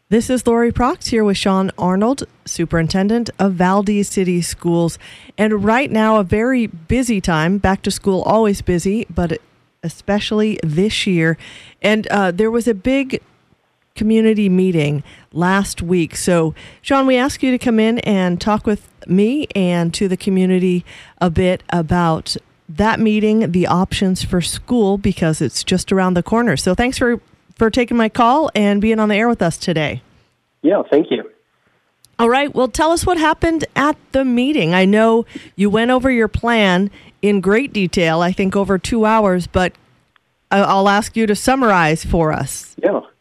This is Lori Prox here with Sean Arnold, Superintendent of Valdez City Schools. And right now, a very busy time. Back to school, always busy, but especially this year. And there was a big community meeting last week. So, Sean, we ask you to come in and talk with me and to the community a bit about that meeting, the options for school, because it's just around the corner. So thanks for taking my call and being on the air with us today. Yeah, thank you. All right. Well, tell us what happened at the meeting. I know you went over your plan in great detail, I think over 2 hours, but I'll ask you to summarize for us.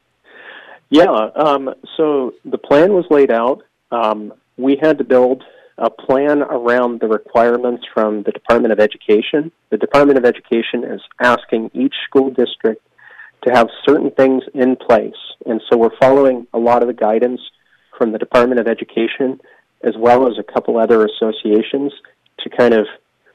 So the plan was laid out. We had to build a plan around the requirements from the Department of Education. The Department of Education is asking each school district to have certain things in place. And so we're following a lot of the guidance from the Department of Education, as well as a couple other associations, to kind of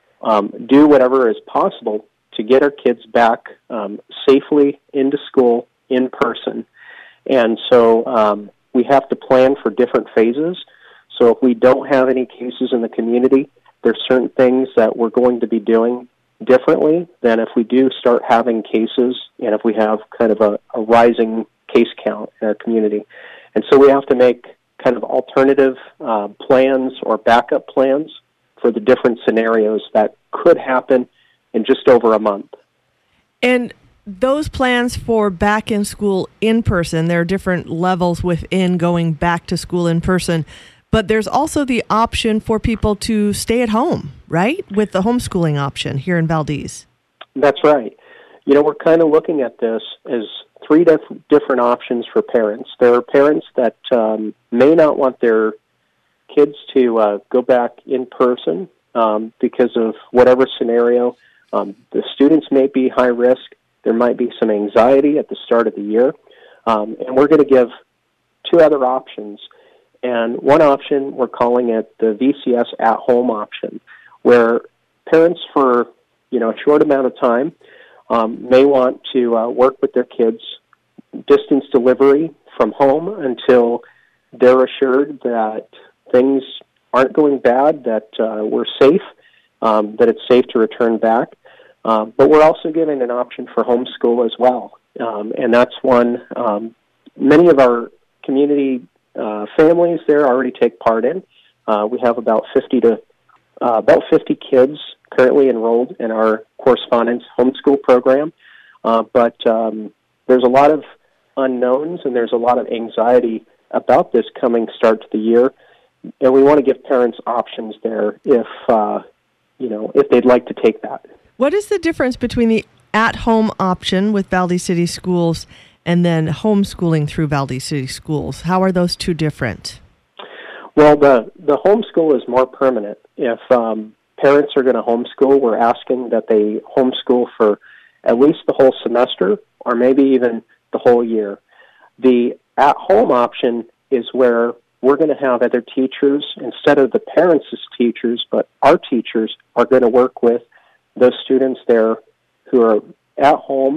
do whatever is possible to get our kids back safely into school in person. And so we have to plan for different phases. So if we don't have any cases in the community, there's certain things that we're going to be doing differently than if we do start having cases and if we have kind of a rising case count in our community. And so we have to make kind of alternative plans or backup plans for the different scenarios that could happen in just over a month. And those plans for back in school in person, there are different levels within going back to school in person, but there's also the option for people to stay at home, right? With the homeschooling option here in Valdez. That's right. You know, we're kind of looking at this as three different options for parents. There are parents that may not want their kids to go back in person because of whatever scenario. The students may be high risk. There might be some anxiety at the start of the year. And we're going to give two other options. And one option, we're calling it the VCS at-home option, where parents for a short amount of time may want to work with their kids distance delivery from home until they're assured that things aren't going bad, that we're safe, that it's safe to return back. But we're also giving an option for homeschool as well. And that's one many of our community families there already take part in. We have about 50 kids currently enrolled in our correspondence homeschool program. But there's a lot of unknowns and there's a lot of anxiety about this coming start to the year. And we want to give parents options there if they'd like to take that. What is the difference between the at-home option with Valdez City Schools and then homeschooling through Valdez City Schools? How are those two different? Well, the homeschool is more permanent. If parents are going to homeschool, we're asking that they homeschool for at least the whole semester or maybe even the whole year. The at-home option is where we're going to have other teachers instead of the parents as teachers, but our teachers are going to work with those students there who are at home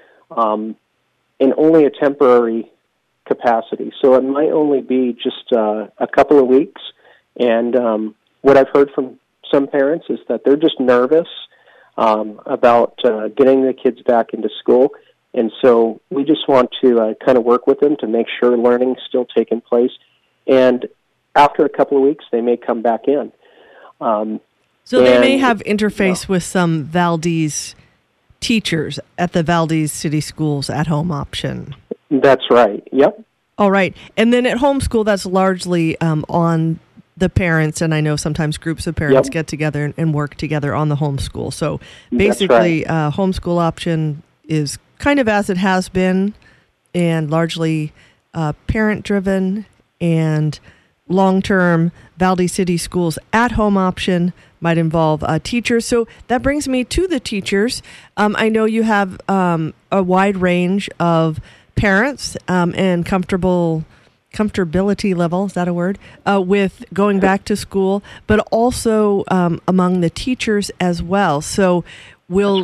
in only a temporary capacity. So it might only be just a couple of weeks. And what I've heard from some parents is that they're just nervous about getting the kids back into school. And so we just want to kind of work with them to make sure learning's still taking place. And after a couple of weeks, they may come back in. So they may have interface with some Valdez teachers at the Valdez City Schools at-home option. That's right. Yep. All right. And then at homeschool, that's largely on the parents, and I know sometimes groups of parents get together and work together on the homeschool. So basically, homeschool option is kind of as it has been and largely parent-driven, and long-term Valdez City Schools at-home option might involve teachers. So that brings me to the teachers. I know you have a wide range of parents and comfortability level, is that a word, with going back to school, but also among the teachers as well. So we'll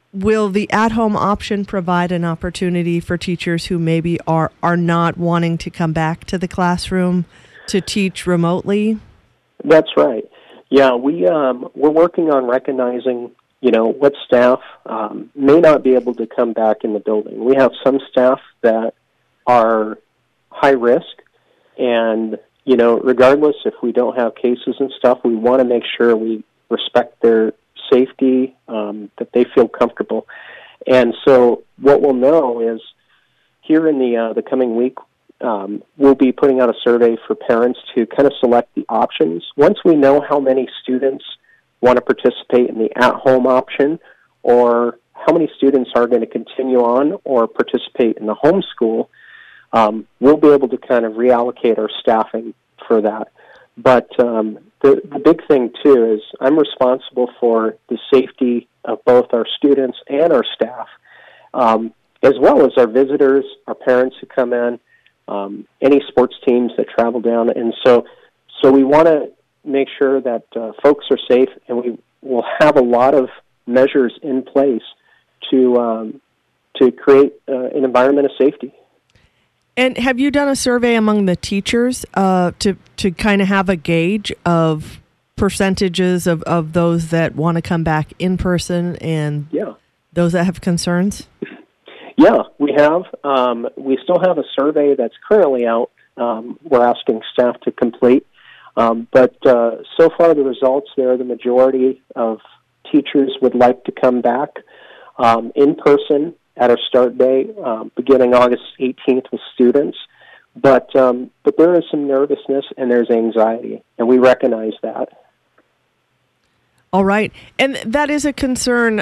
will the at-home option provide an opportunity for teachers who maybe are not wanting to come back to the classroom to teach remotely? That's right. Yeah, we're working on recognizing, what staff may not be able to come back in the building. We have some staff that are high risk, and, regardless if we don't have cases and stuff, we want to make sure we respect their safety, that they feel comfortable. And so what we'll know is here in the coming week, we'll be putting out a survey for parents to kind of select the options. Once we know how many students want to participate in the at-home option, or how many students are going to continue on or participate in the homeschool, we'll be able to kind of reallocate our staffing for that. But the big thing, too, is I'm responsible for the safety of both our students and our staff, as well as our visitors, our parents who come in, any sports teams that travel down. And so we want to make sure that folks are safe, and we will have a lot of measures in place to create an environment of safety. And have you done a survey among the teachers to kind of have a gauge of percentages of those that want to come back in person and those that have concerns? Yeah, we have. We still have a survey that's currently out. We're asking staff to complete. But so far the results there, the majority of teachers would like to come back in person at our start day, beginning August 18th with students. But there is some nervousness and there's anxiety, and we recognize that. All right. And that is a concern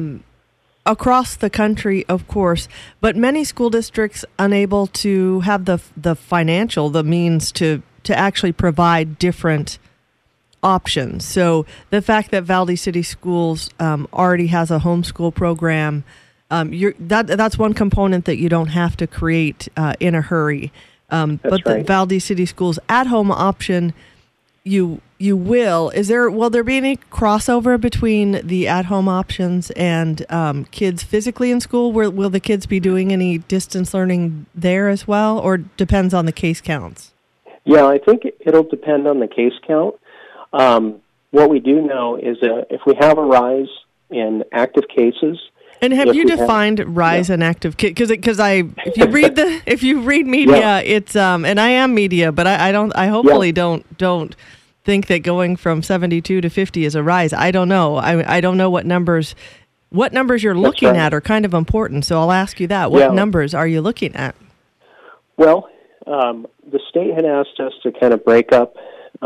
across the country, of course, but many school districts unable to have the means to actually provide different options. So the fact that Valdez City Schools already has a homeschool program, that's one component that you don't have to create in a hurry. But right. The Valdez City Schools at-home option, you will. Will there be any crossover between the at-home options and kids physically in school? Will the kids be doing any distance learning there as well, or depends on the case counts? Yeah, I think it'll depend on the case count. What we do know is that if we have a rise in active cases. And have you defined rise in active cases? Because if you read media, it's and I am media, but I hopefully don't think that going from 72 to 50 is a rise. I don't know. I don't know what numbers you're looking at are kind of important. So I'll ask you that. What numbers are you looking at? Well, the state had asked us to kind of break up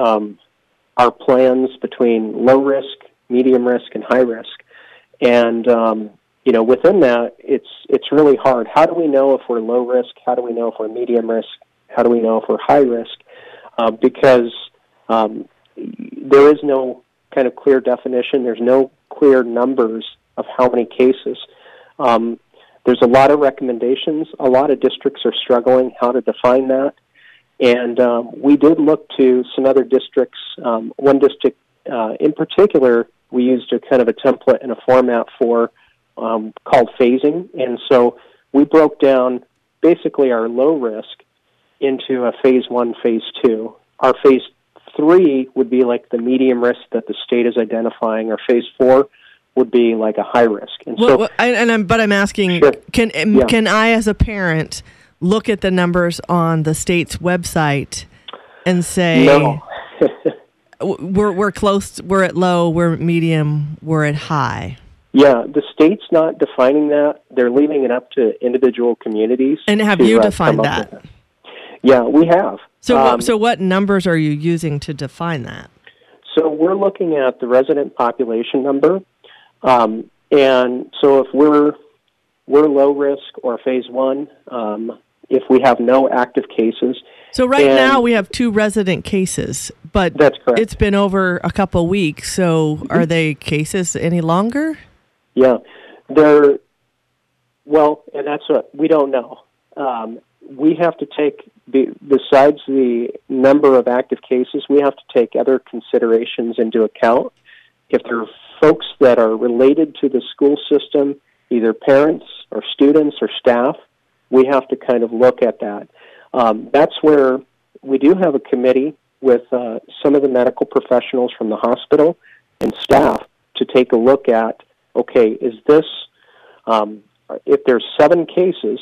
our plans between low risk, medium risk, and high risk. And, within that, it's really hard. How do we know if we're low risk? How do we know if we're medium risk? How do we know if we're high risk? Because there is no kind of clear definition. There's no clear numbers of how many cases. There's a lot of recommendations. A lot of districts are struggling how to define that. And we did look to some other districts. One district in particular, we used a kind of a template and a format for called phasing. And so we broke down basically our low risk into a phase 1, phase 2. Our phase 3 would be like the medium risk that the state is identifying. Our phase 4 would be like a high risk. And I'm asking, sure. Can I as a parent look at the numbers on the state's website and say, no. we're close, we're at low, we're at medium, we're at high? Yeah, the state's not defining that. They're leaving it up to individual communities. And have you defined that? Yeah, we have. So what numbers are you using to define that? So we're looking at the resident population number. And so if we're low risk or phase 1, if we have no active cases. So now we have 2 resident cases, but that's correct. It's been over a couple weeks. So are they cases any longer? Yeah, and that's what we don't know. We have to take, besides the number of active cases, we have to take other considerations into account. If there are folks that are related to the school system either parents or students or staff, we have to kind of look at that. That's where we do have a committee with some of the medical professionals from the hospital and staff to take a look at, okay, is this, if there's 7 cases,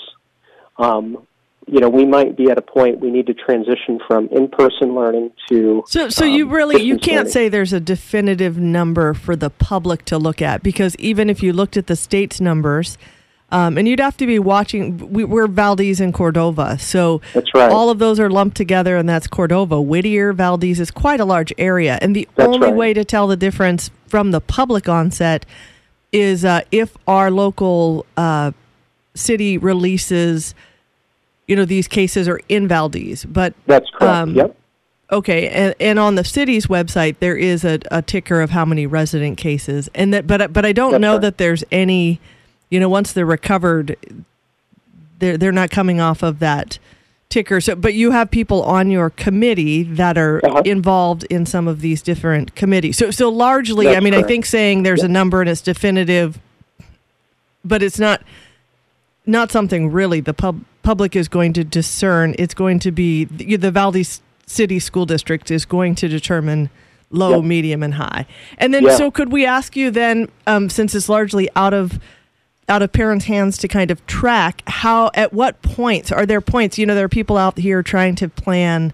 we might be at a point we need to transition from in-person learning to So you can't learning. say there's a definitive number for the public to look at, because even if you looked at the state's numbers, and you'd have to be watching, we're Valdez and Cordova, so that's right. All of those are lumped together, and that's Cordova. Whittier, Valdez is quite a large area, and the That's only right. way to tell the difference from the public onset is if our local city releases, these cases are in Valdez. But That's correct, yep. Okay, and on the city's website there is a ticker of how many resident cases, and that, but I don't That's know right. that there's any. Once they're recovered, they're not coming off of that ticker. So, but you have people on your committee that are involved in some of these different committees. So largely, That's I correct. think saying there's a number and it's definitive, but it's not something really the public is going to discern. It's going to be the Valdez City School District is going to determine low, medium, and high. And then, so could we ask you then, since it's largely out of parents' hands to kind of track, at what points, are there points, there are people out here trying to plan,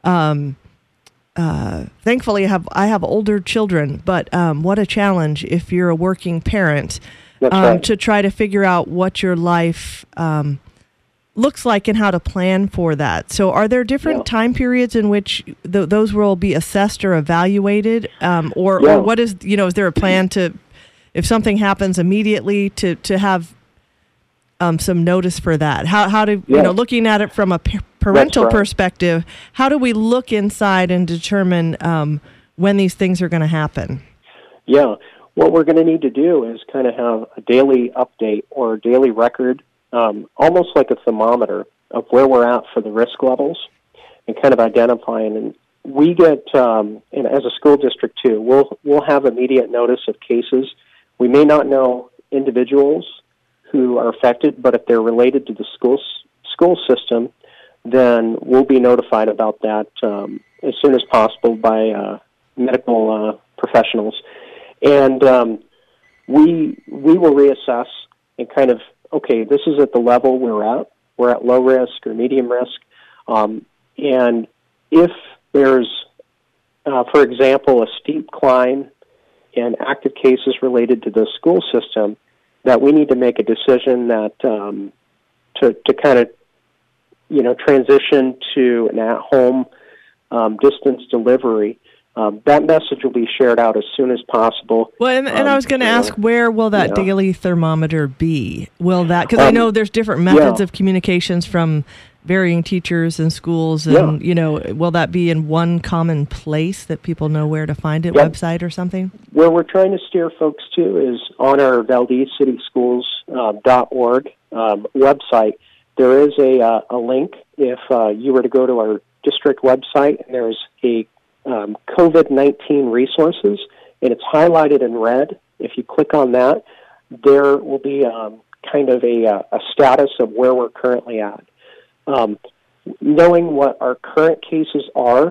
thankfully I have older children, but what a challenge if you're a working parent, That's right. to try to figure out what your life looks like and how to plan for that. So are there different time periods in which those will be assessed or evaluated, or what is, is there a plan to, if something happens immediately, to have some notice for that? How do, looking at it from a parental perspective, how do we look inside and determine when these things are going to happen? Yeah. What we're going to need to do is kind of have a daily update or a daily record, almost like a thermometer of where we're at for the risk levels and kind of identifying. And we get, and as a school district too, we'll have immediate notice of cases. We may not know individuals who are affected, but if they're related to the school system, then we'll be notified about that as soon as possible by medical professionals. And we will reassess and kind of, okay, this is at the level we're at. We're at low risk or medium risk. And if there's, for example, a steep climb and active cases related to the school system, that we need to make a decision that to kind of, transition to an at-home distance delivery. That message will be shared out as soon as possible. Well, and I was going to ask, where will that daily thermometer be? Will that, because I know there's different methods of communications from varying teachers and schools, and will that be in one common place that people know where to find it, website or something? Where we're trying to steer folks to is on our ValdezCitySchools.org website. There is a link if you were to go to our district website, and there's a COVID-19 resources, and it's highlighted in red. If you click on that, there will be kind of a status of where we're currently at. Knowing what our current cases are,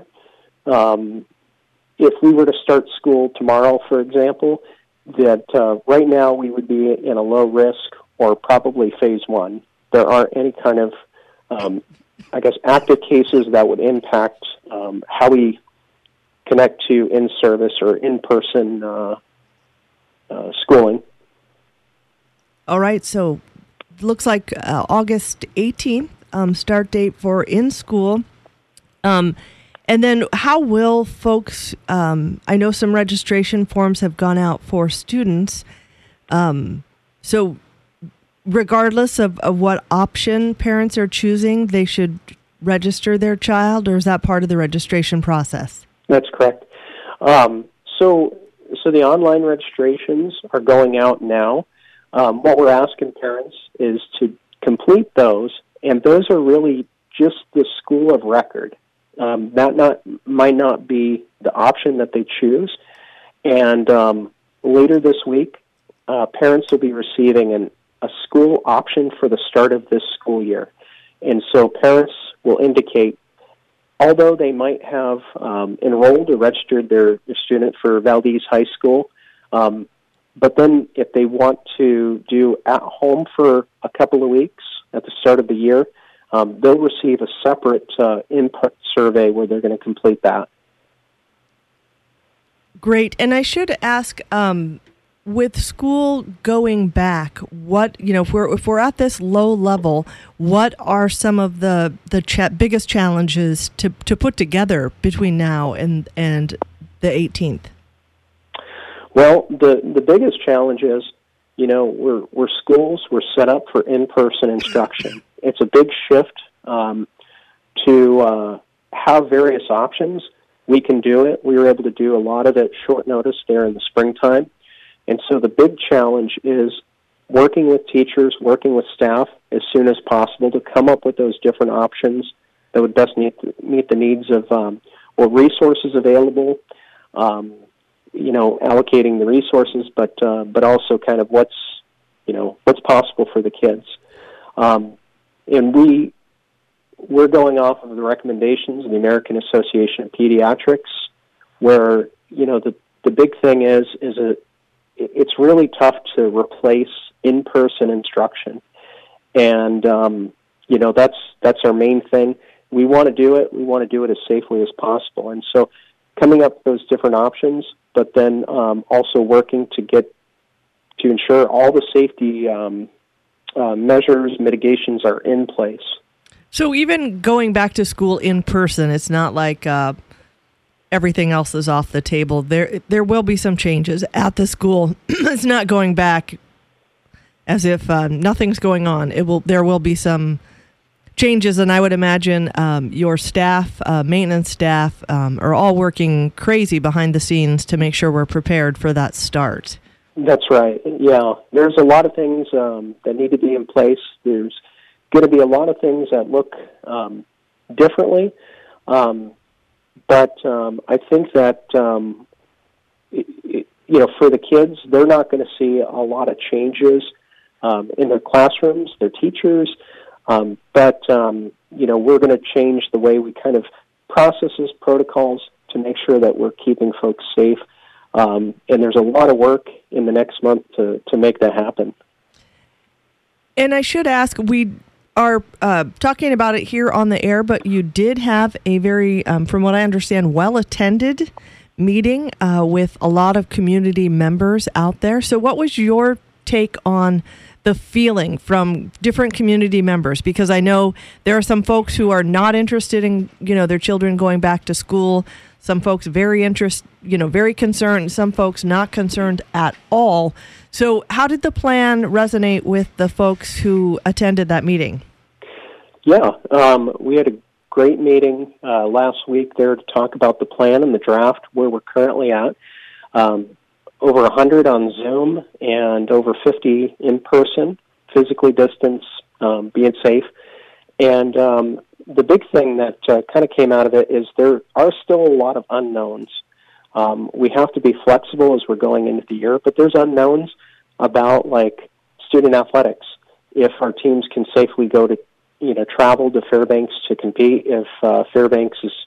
if we were to start school tomorrow, for example, that right now we would be in a low risk or probably phase 1. There aren't any kind of, active cases that would impact how we connect to in-service or in-person schooling. All right, so looks like August 18th, start date for in-school. And then how will folks, I know some registration forms have gone out for students, so regardless of what option parents are choosing, they should register their child, or is that part of the registration process? That's correct. So the online registrations are going out now. What we're asking parents is to complete those, and those are really just the school of record. That might not be the option that they choose. And later this week, parents will be receiving an a school option for the start of this school year. And so parents will indicate, although they might have enrolled or registered their student for Valdez High School, but then if they want to do at home for a couple of weeks at the start of the year, they'll receive a separate input survey where they're going to complete that. Great. And I should ask, with school going back, what, if we're at this low level, what are some of the biggest challenges to put together between now and the 18th? Well, the biggest challenge is, we're schools, we're set up for in-person instruction. It's a big shift to have various options. We can do it. We were able to do a lot of it short notice there in the springtime. And so the big challenge is working with teachers, working with staff as soon as possible to come up with those different options that would best meet the needs of or resources available, allocating the resources, but also kind of what's possible for the kids. And we're going off of the recommendations of the American Association of Pediatrics, where the big thing is it's really tough to replace in-person instruction, and that's our main thing. We want to do it. We want to do it as safely as possible, and so coming up with those different options, but then also working to ensure all the safety measures, mitigations are in place. So even going back to school in person, it's not like everything else is off the table. There will be some changes at the school. It's not going back as if nothing's going on. There will be some changes, and I would imagine your staff, maintenance staff, are all working crazy behind the scenes to make sure we're prepared for that start. That's right. Yeah, there's a lot of things that need to be in place. There's going to be a lot of things that look differently, but I think that for the kids, they're not going to see a lot of changes in their classrooms, their teachers, but we're going to change the way we kind of processes protocols to make sure that we're keeping folks safe. And there's a lot of work in the next month to make that happen. And I should ask, we are talking about it here on the air, but you did have a very, from what I understand, well-attended meeting with a lot of community members out there. So what was your take on the feeling from different community members? Because I know there are some folks who are not interested in, their children going back to school. Some folks very concerned. Some folks not concerned at all. So how did the plan resonate with the folks who attended that meeting? Yeah, we had a great meeting last week there to talk about the plan and the draft, where we're currently at. Over 100 on Zoom and over 50 in person, physically distanced, being safe. And the big thing that kind of came out of it is there are still a lot of unknowns. We have to be flexible as we're going into the year, but there's unknowns about like student athletics. If our teams can safely go to, travel to Fairbanks to compete, if Fairbanks is,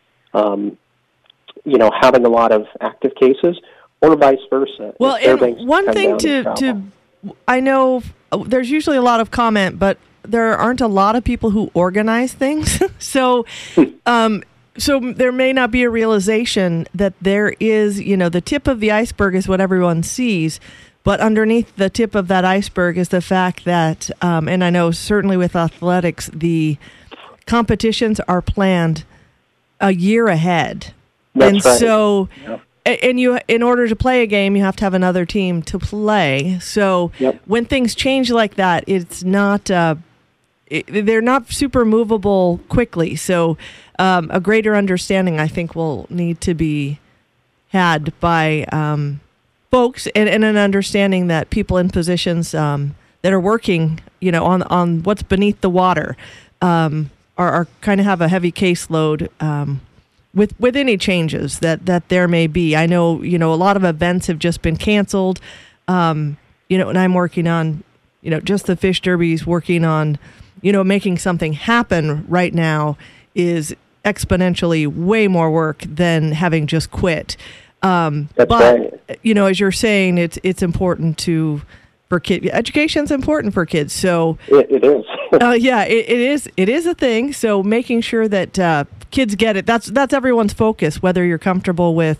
having a lot of active cases, or vice versa. Well, and one thing I know there's usually a lot of comment, but there aren't a lot of people who organize things. So there may not be a realization that there is, the tip of the iceberg is what everyone sees, but underneath the tip of that iceberg is the fact that, and I know certainly with athletics, the competitions are planned a year ahead. That's right. So, yep. And in order to play a game, you have to have another team to play. So yep. When things change like that, it's not, they're not super movable quickly. So a greater understanding, I think, will need to be had by folks, and an understanding that people in positions that are working, on what's beneath the water, are kind of have a heavy caseload with any changes that there may be. I know, a lot of events have just been canceled, and I'm working on, just the fish derbies working on, making something happen right now is exponentially way more work than having just quit. That's but, right. As you're saying, it's important for kids. Education's important for kids. So it is. It is a thing. So making sure that kids get it, that's everyone's focus, whether you're comfortable with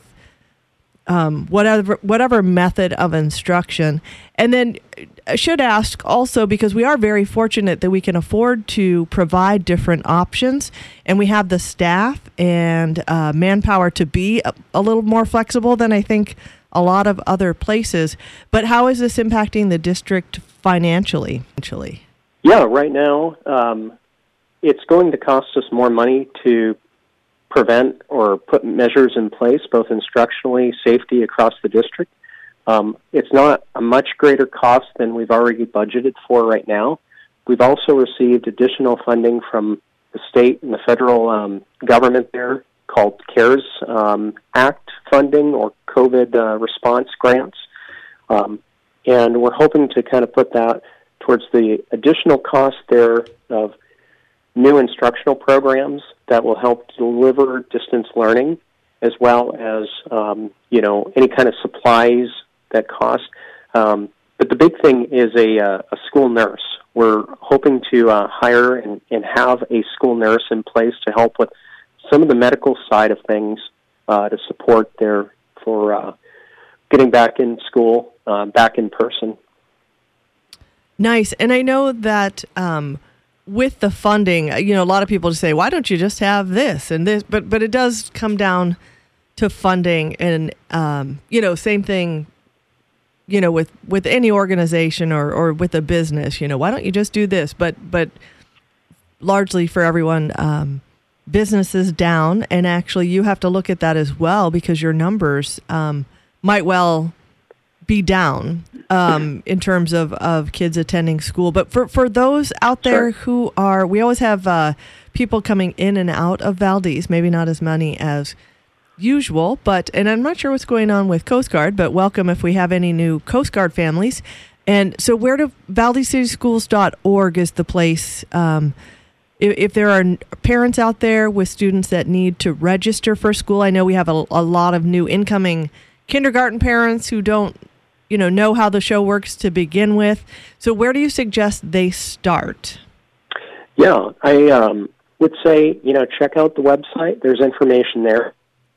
whatever method of instruction. And then I should ask also, because we are very fortunate that we can afford to provide different options, and we have the staff and manpower to be a little more flexible than I think a lot of other places. But how is this impacting the district financially? Yeah, right now it's going to cost us more money to prevent or put measures in place, both instructionally, safety across the district. It's not a much greater cost than we've already budgeted for right now. We've also received additional funding from the state and the federal government there called CARES Act funding or COVID response grants. And we're hoping to kind of put that towards the additional cost there of new instructional programs that will help deliver distance learning, as well as, any kind of supplies that cost. But the big thing is a school nurse. We're hoping to hire and have a school nurse in place to help with some of the medical side of things to support for getting back in school, back in person. Nice. And I know that with the funding, a lot of people just say, why don't you just have this and this? But it does come down to funding. And, same thing, with any organization or with a business, why don't you just do this? But largely for everyone, business is down. And actually you have to look at that as well, because your numbers might well be down in terms of kids attending school. But for those out there who are, we always have people coming in and out of Valdez, maybe not as many as usual, and I'm not sure what's going on with Coast Guard, but welcome if we have any new Coast Guard families. And so ValdezCitySchools.org is the place. If there are parents out there with students that need to register for school, I know we have a lot of new incoming kindergarten parents who don't know how the show works to begin with. So where do you suggest they start? Yeah, I would say, check out the website. There's information there.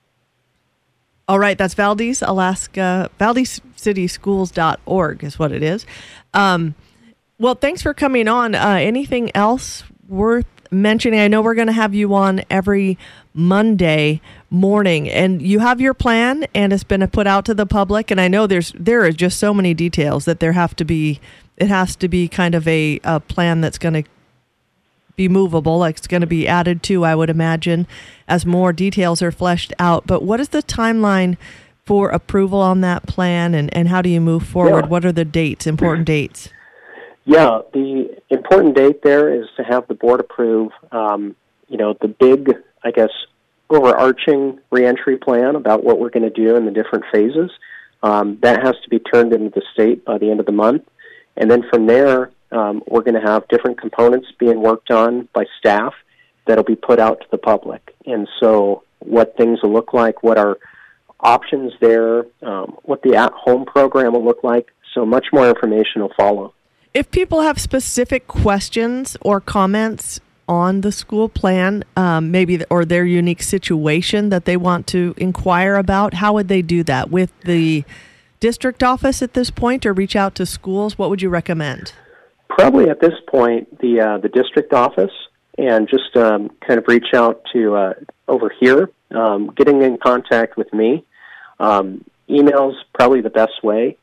All right, that's Valdez, Alaska, ValdezCitySchools.org is what it is. Well, thanks for coming on. Anything else worth mentioning? I know we're going to have you on every Monday morning, and you have your plan, and it's been put out to the public. And I know there are just so many details that it has to be kind of a plan that's going to be movable, like it's going to be added to, I would imagine, as more details are fleshed out. But what is the timeline for approval on that plan, and how do you move forward? Yeah. What are the dates, important dates? Yeah, the important date there is to have the board approve, the big, I guess, overarching reentry plan about what we're going to do in the different phases. That has to be turned into the state by the end of the month. And then from there, we're going to have different components being worked on by staff that'll be put out to the public. And so what things will look like, what are options there, what the at-home program will look like. So much more information will follow. If people have specific questions or comments on the school plan, maybe or their unique situation that they want to inquire about, how would they do that? With the district office at this point, or reach out to schools? What would you recommend? Probably at this point, the district office, and just kind of reach out to over here, getting in contact with me. Email's probably the best way,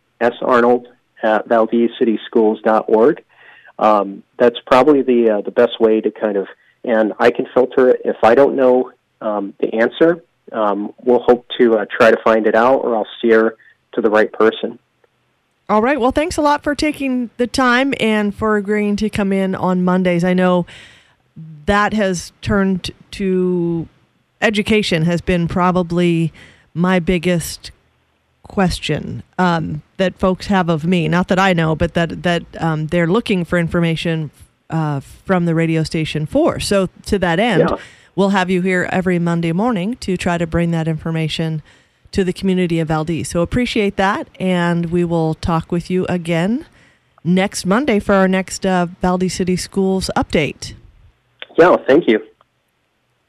sarnold@ValdezCitySchools.org. That's probably the best way to kind of, and I can filter it. If I don't know the answer, we'll hope to try to find it out, or I'll steer to the right person. All right. Well, thanks a lot for taking the time and for agreeing to come in on Mondays. I know that has turned to education has been probably my biggest question that folks have of me. Not that I know, but that they're looking for information from the radio station for. So to that end, we'll have you here every Monday morning to try to bring that information to the community of Valdez. So appreciate that, and we will talk with you again next Monday for our next Valdez City Schools update. Yeah, thank you.